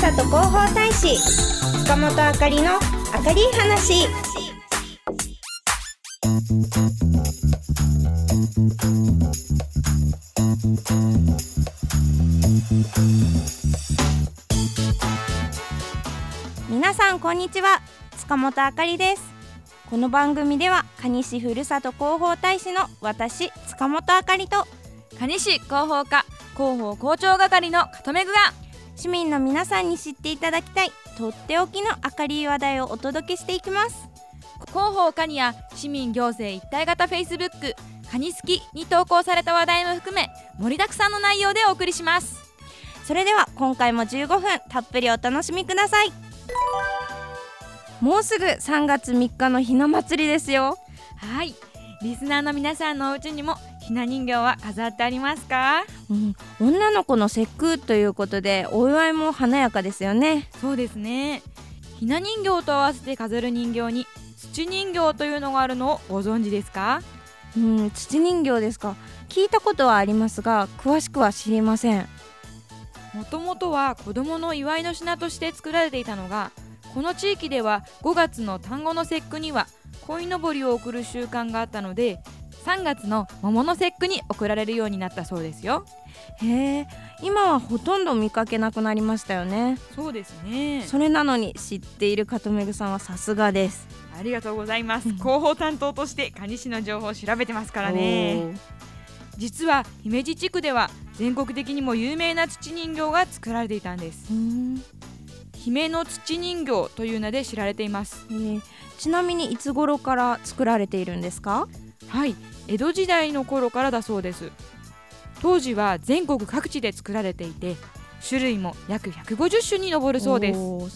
さと広報大使塚本あかりのあかり話。皆さんこんにちは、塚本あかりです。この番組では蟹市ふるさと広報大使の私塚本あかりと蟹市広報課広報広聴係の加藤めぐが市民の皆さんに知っていただきたいとっておきの明るい話題をお届けしていきます。 広報課にや市民行政一体型 Facebook カニスキに投稿された話題も含め盛りだくさんの内容でお送りします。 それでは今回も15分たっぷりお楽しみください。もうすぐ3月3日のひな祭りですよ。 はい、リスナーの皆さんのお家にもひな人形は飾ってありますか？ 女の子の節句ということでお祝いも華やかですよね。 そうですね。ひな人形と合わせて飾る人形に土人形というのがあるのをご存知ですか？ 土人形ですか。聞いたことはありますが詳しくは知りません。 もともとは子供の祝いの品として作られていたのが、この地域では5月の端午の節句には鯉のぼりを贈る習慣があったので、3月の桃の節句に贈られるようになったそうですよ。 へえ、今はほとんど見かけなくなりましたよね。 そうですね。 それなのに知っている加藤めぐさんはさすがです。 ありがとうございます。広報担当として蟹市の情報を調べてますからね。実は姫路地区では全国的にも有名な土人形が作られていたんです。姫の土人形という名で知られています。 ちなみにいつ頃から作られているんですか？ はい、江戸時代の頃からだそうです。当時は全国各地で作られていて、種類も約150種に上るそうです。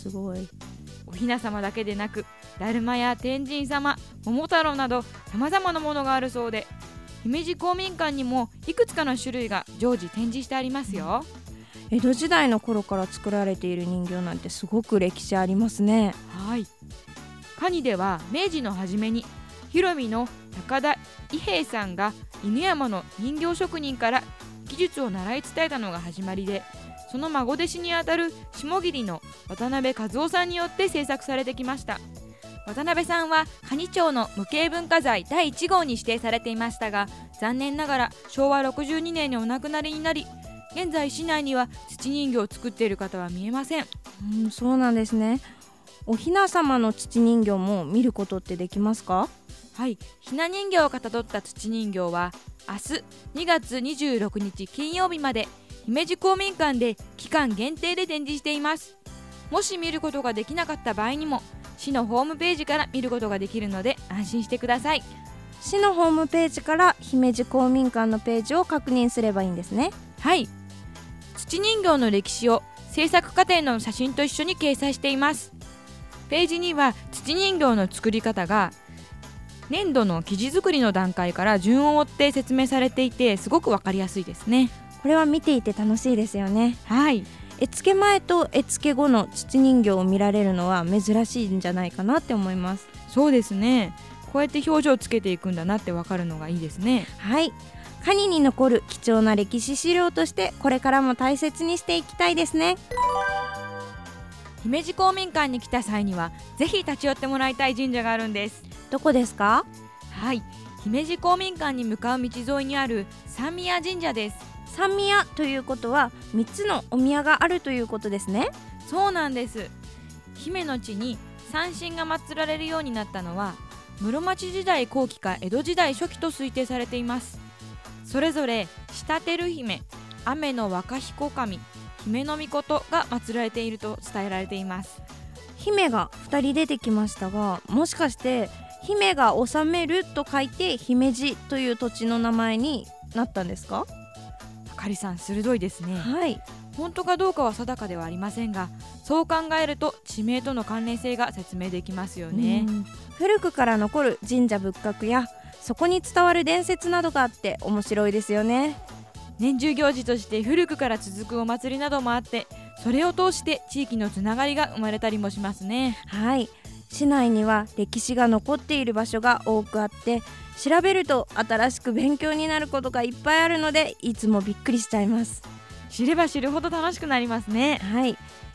すごい。 おひな様だけでなく、だるまや天神様、桃太郎など様々なものがあるそうで、姫路公民館にもいくつかの種類が常時展示してありますよ。 江戸時代の頃から作られている人形なんてすごく歴史ありますね。 はい。蟹では明治の初めに広見の高田伊兵衛さんが犬山の人形職人から技術を習い伝えたのが始まりで、その孫弟子にあたる下桐の渡辺和夫さんによって制作されてきました。渡辺さんは蟹町の無形文化財第1号に指定されていましたが、残念ながら昭和62年にお亡くなりになり、現在市内には土人形を作っている方は見えません。 そうなんですね。おひな様の土人形も見ることってできますか？ はい、ひな人形をかたどった土人形は明日2月26日金曜日まで姫路公民館で期間限定で展示しています。もし見ることができなかった場合にも市のホームページから見ることができるので安心してください。 市のホームページから姫路公民館のページを確認すればいいんですね。 はい、土人形の歴史を制作過程の写真と一緒に掲載しています。ページには土人形の作り方が粘土の生地作りの段階から順を追って説明されていて、すごくわかりやすいですね。 これは見ていて楽しいですよね。 はい。 絵付け前と絵付け後の土人形を見られるのは珍しいんじゃないかなって思います。 そうですね。こうやって表情をつけていくんだなってわかるのがいいですね。 はい。蟹に残る貴重な歴史資料としてこれからも大切にしていきたいですね。 姫路公民館に来た際にはぜひ立ち寄ってもらいたい神社があるんです。 どこですか？ はい、姫路公民館に向かう道沿いにある三宮神社です。 三宮ということは3つのお宮があるということですね。 そうなんです。姫の地に三神が祀られるようになったのは室町時代後期か江戸時代初期と推定されています。それぞれ下照姫、雨の若彦神、姫の御事が祀られていると伝えられています。 姫が2人出てきましたが、もしかして姫が治めると書いて姫路という土地の名前になったんですか？ あかりさん鋭いですね。 はい。 本当かどうかは定かではありませんが、そう考えると地名との関連性が説明できますよね。 古くから残る神社仏閣やそこに伝わる伝説などがあって面白いですよね。 年中行事として古くから続くお祭りなどもあって、それを通して地域のつながりが生まれたりもしますね。 はい。市内には歴史が残っている場所が多くあって、調べると新しく勉強になることがいっぱいあるのでいつもびっくりしちゃいます。 知れば知るほど楽しくなりますね。 はい。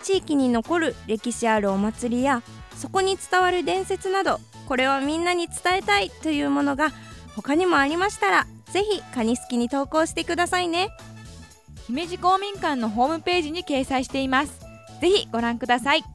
地域に残る歴史あるお祭りやそこに伝わる伝説など、これはみんなに伝えたいというものが他にもありましたら、ぜひカニスキに投稿してくださいね。 姫路公民館のホームページに掲載しています。ぜひご覧ください。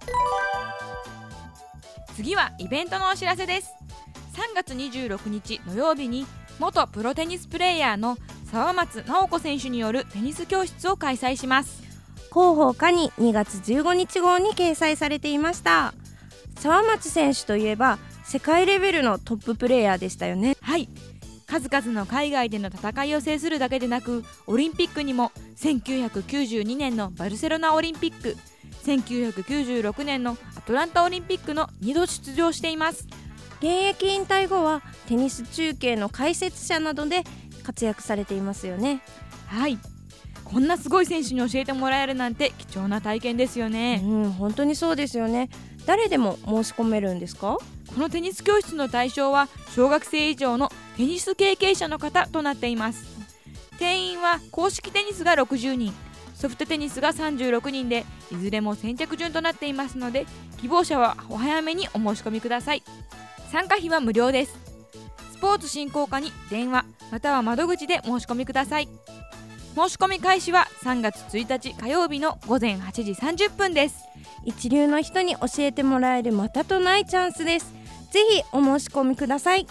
次はイベントのお知らせです。3月26日土曜日に元プロテニスプレーヤーの沢松直子選手によるテニス教室を開催します。 広報課に2月15日号に掲載されていました。沢松選手といえば世界レベルのトッププレーヤーでしたよね。 はい、数々の海外での戦いを制するだけでなく、オリンピックにも1992年のバルセロナオリンピック、1996年のアトランタオリンピックの2度出場しています。 現役引退後はテニス中継の解説者などで活躍されていますよね。 はい、こんなすごい選手に教えてもらえるなんて貴重な体験ですよね。 本当にそうですよね。誰でも申し込めるんですか？ このテニス教室の対象は小学生以上のテニス経験者の方となっています。定員は公式テニスが60人、ソフトテニスが36人で、いずれも先着順となっていますので、希望者はお早めにお申し込みください。参加費は無料です。スポーツ振興課に電話または窓口で申し込みください。申し込み開始は3月1日火曜日の午前8時30分です。 一流の人に教えてもらえるまたとないチャンスです。ぜひお申し込みください。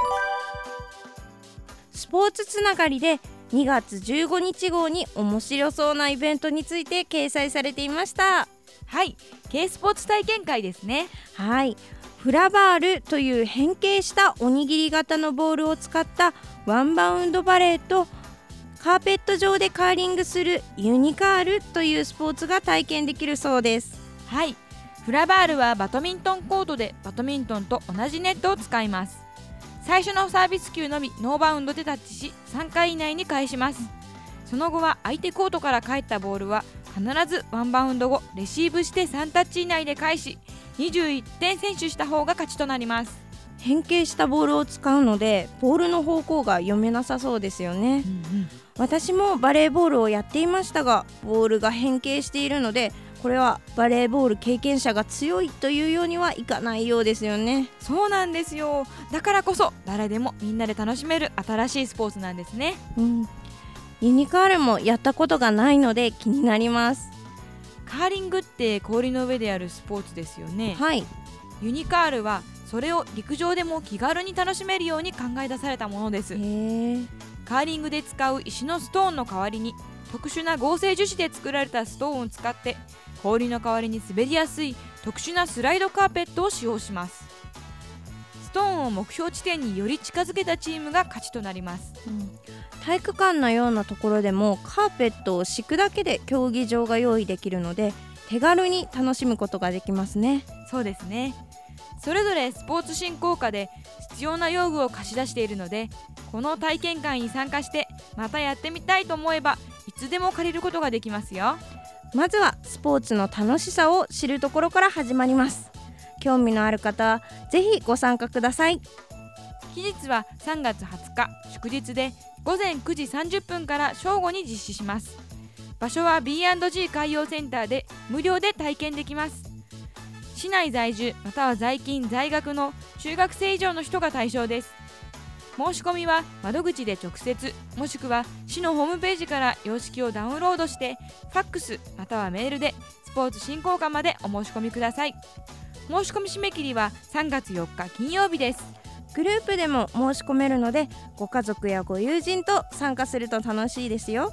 スポーツつながりで2月15日号に面白そうなイベントについて掲載されていました。 はい、Kスポーツ体験会ですね。 はい、フラバールという変形したおにぎり型のボールを使ったワンバウンドバレーと、カーペット上でカーリングするユニカールというスポーツが体験できるそうです。 はい、フラバールはバドミントンコートでバドミントンと同じネットを使います。最初のサービス球のみノーバウンドでタッチし3回以内に返します。その後は相手コートから返ったボールは必ずワンバウンド後レシーブして3タッチ以内で返し、21点先取した方が勝ちとなります。 変形したボールを使うのでボールの方向が読めなさそうですよね。私もバレーボールをやっていましたが、ボールが変形しているので、これはバレーボール経験者が強いというようにはいかないようですよね。 そうなんですよ。だからこそ誰でもみんなで楽しめる新しいスポーツなんですね。 ユニカールもやったことがないので気になります。 カーリングって氷の上でやるスポーツですよね。 はい、 ユニカールはそれを陸上でも気軽に楽しめるように考え出されたものです。カーリングで使う石のストーンの代わりに特殊な合成樹脂で作られたストーンを使って氷の代わりに滑りやすい特殊なスライドカーペットを使用します。ストーンを目標地点により近づけたチームが勝ちとなります。 体育館のようなところでもカーペットを敷くだけで競技場が用意できるので、手軽に楽しむことができますね。 そうですね。それぞれスポーツ振興課で必要な用具を貸し出しているので、この体験会に参加してまたやってみたいと思えばいつでも借りることができますよ。 まずはスポーツの楽しさを知るところから始まります。興味のある方はぜひご参加ください。 期日は3月20日祝日で午前9時30分から正午に実施します。場所は B&G 海洋センターで無料で体験できます。市内在住または在勤在学の中学生以上の人が対象です。申し込みは窓口で直接もしくは市のホームページから様式をダウンロードしてファックスまたはメールでスポーツ振興課までお申し込みください。申し込み締め切りは3月4日金曜日です。 グループでも申し込めるのでご家族やご友人と参加すると楽しいですよ。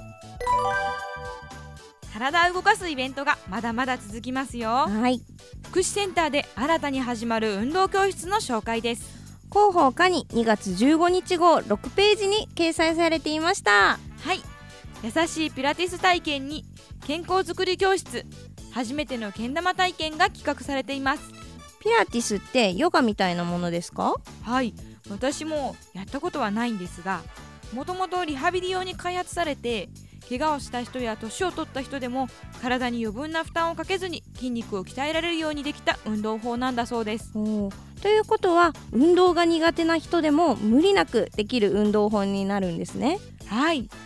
体を動かすイベントがまだまだ続きますよ。 はい、 福祉センターで新たに始まる運動教室の紹介です。 広報課に2月15日号6ページに掲載されていました。 はい、優しいピラティス体験に健康づくり教室、初めてのけん玉体験が企画されています。 ピラティスってヨガみたいなものですか？ はい、私もやったことはないんですが、もともとリハビリ用に開発されて、怪我をした人や年を取った人でも体に余分な負担をかけずに筋肉を鍛えられるようにできた運動法なんだそうです。 ということは運動が苦手な人でも無理なくできる運動法になるんですね。 はい、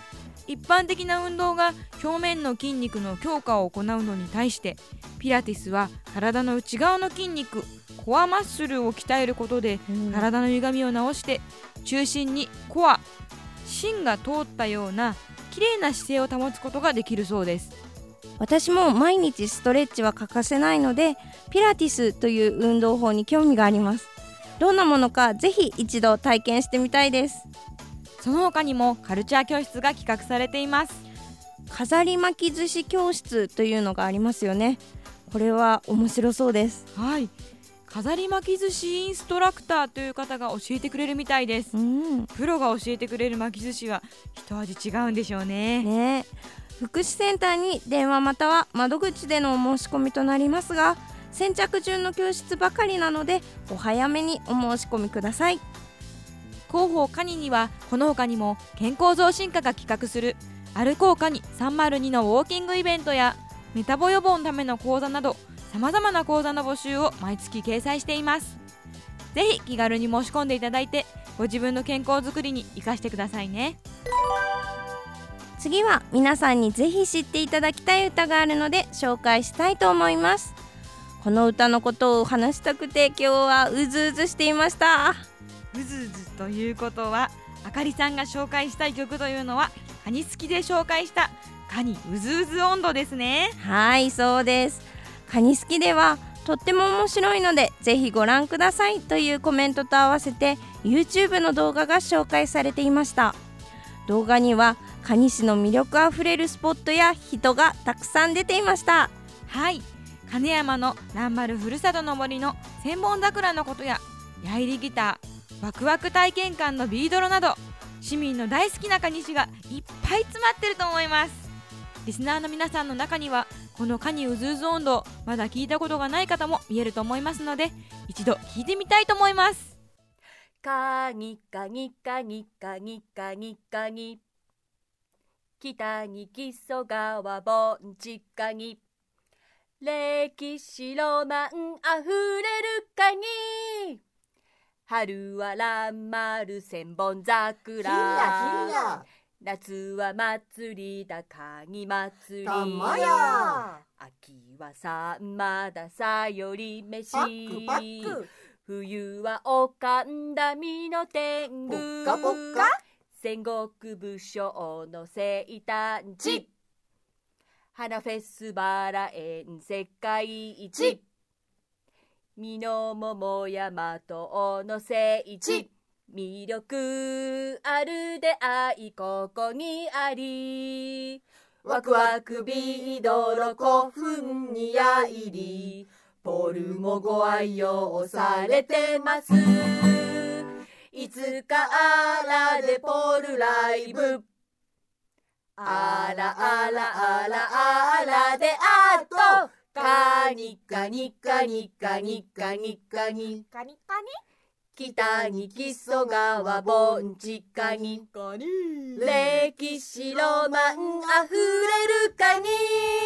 一般的な運動が表面の筋肉の強化を行うのに対して、ピラティスは体の内側の筋肉コアマッスルを鍛えることで体の歪みを直して、中心にコア芯が通ったような綺麗な姿勢を保つことができるそうです。 私も毎日ストレッチは欠かせないので、ピラティスという運動法に興味があります。どんなものかぜひ一度体験してみたいです。 その他にもカルチャー教室が企画されています。 飾り巻き寿司教室というのがありますよね。これは面白そうです。 はい、飾り巻き寿司インストラクターという方が教えてくれるみたいです。プロが教えてくれる巻き寿司は一味違うんでしょうね。 福祉センターに電話または窓口でのお申し込みとなりますが、先着順の教室ばかりなのでお早めにお申し込みください。 広報カニにはこの他にも健康増進課が企画する歩こうカニ302のウォーキングイベントやメタボ予防のための講座など、さまざまな講座の募集を毎月掲載しています。ぜひ気軽に申し込んでいただいて、ご自分の健康づくりに生かしてくださいね。 次は皆さんにぜひ知っていただきたい歌があるので紹介したいと思います。この歌のことを話したくて今日はうずうずしていました。 うずうずということは、あかりさんが紹介したい曲というのはカニ好きで紹介したカニうずうず温度ですね。 はい、そうです。カニ好きではとっても面白いのでぜひご覧くださいというコメントと合わせて YouTube の動画が紹介されていました。動画には蟹市の魅力あふれるスポットや人がたくさん出ていました。 はい、金山の蘭丸ふるさとの森の千本桜のことや矢入りギター、ワクワク体験館のビードロなど、市民の大好きな蟹市がいっぱい詰まってると思います。リスナーの皆さんの中にはこのカニうずうず温度まだ聞いたことがない方も見えると思いますので、一度聞いてみたいと思います。 カニカニカニカニカニカニ、北に木曽川盆地カニ、歴史ロマンあふれるカニ、春は蘭丸千本桜、 ひんや夏は祭りだカニ祭り、 たまや秋はさんまださより飯、 パックパック、 冬はお神田美の天狗、 ぽっかぽっか、 戦国武将の生誕地、花フェスバラ園世界一、美濃桃山島の聖地、魅力ある出会いここにあり、ワクワクビードロ興奮にやいり、ポルもご愛用されてます。いつかあらでポルライブ、あらあらあらあらであっとカニカニカニカニカニカニカニカニ、北に木曽川盆地カニ、歴史ロマンあふれるカニ。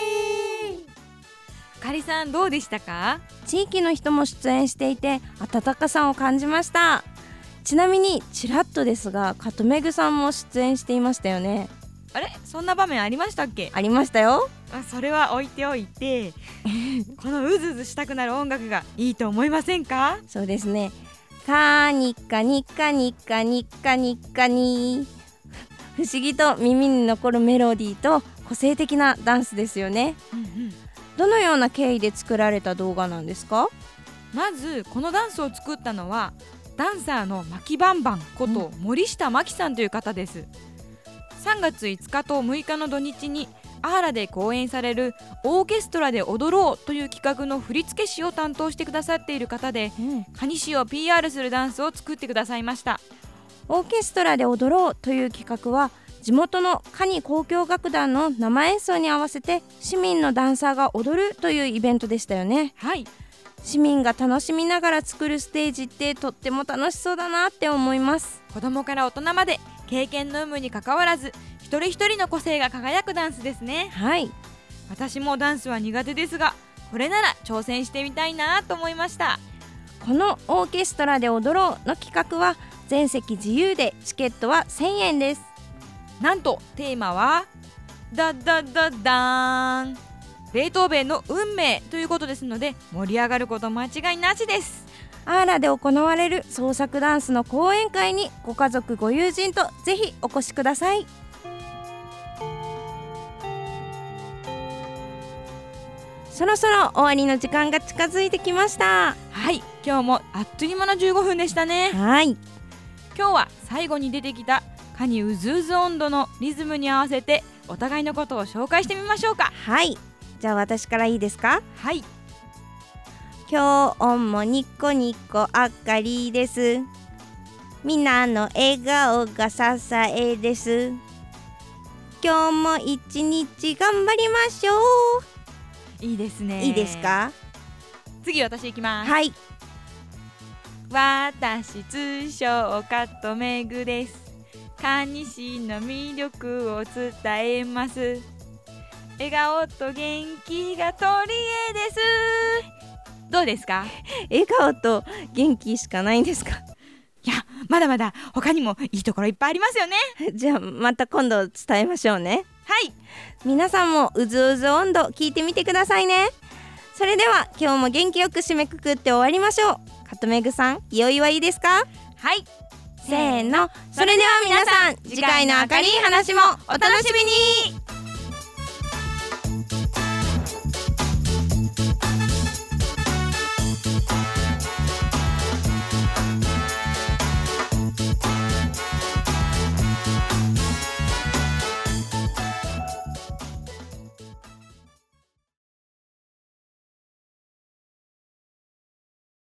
あかりさんどうでしたか？ 地域の人も出演していて温かさを感じました。ちなみにちらっとですがカトメグさんも出演していましたよね。 あれ、そんな場面ありましたっけ？ ありましたよ。 それは置いておいてこのうずうずしたくなる音楽がいいと思いませんか？ そうですね。カニカニカニカニカニカニ、不思議と耳に残るメロディーと個性的なダンスですよね。どのような経緯で作られた動画なんですか？ まずこのダンスを作ったのはダンサーのマキバンバンこと森下真希さんという方です。3月5日と6日の土日にアーラで公演されるオーケストラで踊ろうという企画の振付師を担当してくださっている方で、蟹市を PR するダンスを作ってくださいました。 オーケストラで踊ろうという企画は地元の蟹交響楽団の生演奏に合わせて市民のダンサーが踊るというイベントでしたよね。 はい、 市民が楽しみながら作るステージってとっても楽しそうだなって思います。 子供から大人まで経験の有無にかかわらず一人一人の個性が輝くダンスですね。 はい、 私もダンスは苦手ですがこれなら挑戦してみたいなと思いました。 このオーケストラで踊ろうの企画は全席自由でチケットは1000円です。 なんとテーマはダダダダーン、ベートーベンの運命ということですので、盛り上がること間違いなしです。 アーラで行われる創作ダンスの講演会にご家族ご友人とぜひお越しください。そろそろ終わりの時間が近づいてきました。 はい、今日もあっという間の15分でしたね。 はい、 今日は最後に出てきたカニウズウズ音頭のリズムに合わせてお互いのことを紹介してみましょうか。 はい、じゃあ私からいいですか。 はい。 今日もニコニコ明りです。みんなの笑顔が支えです。今日も一日頑張りましょう。 いいですね。 いいですか。 次私いきます。 はい。 私通称カットメグです。カニ市の魅力を伝えます。笑顔と元気が取り柄です。どうですか。 笑顔と元気しかないんですか。 いや、まだまだ他にもいいところいっぱいありますよね。 じゃあまた今度伝えましょうね。 はい、 皆さんもうずうず音頭聞いてみてくださいね。それでは今日も元気よく締めくくって終わりましょう。カトメグさん、いよいはいいですか。 はい、 せーの。それでは皆さん、次回の明るい話もお楽しみに。